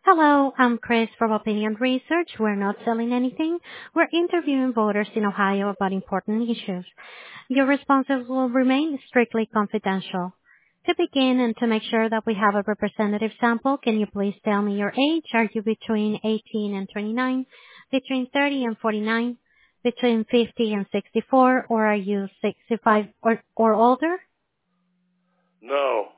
Hello, I'm Chris from Opinion Research. We're not selling anything. We're interviewing voters in Ohio about important issues. Your responses will remain strictly confidential. To begin and to make sure that we have a representative sample, can you please tell me your age? Are you between 18 and 29, between 30 and 49, between 50 and 64, or are you 65 or older? No.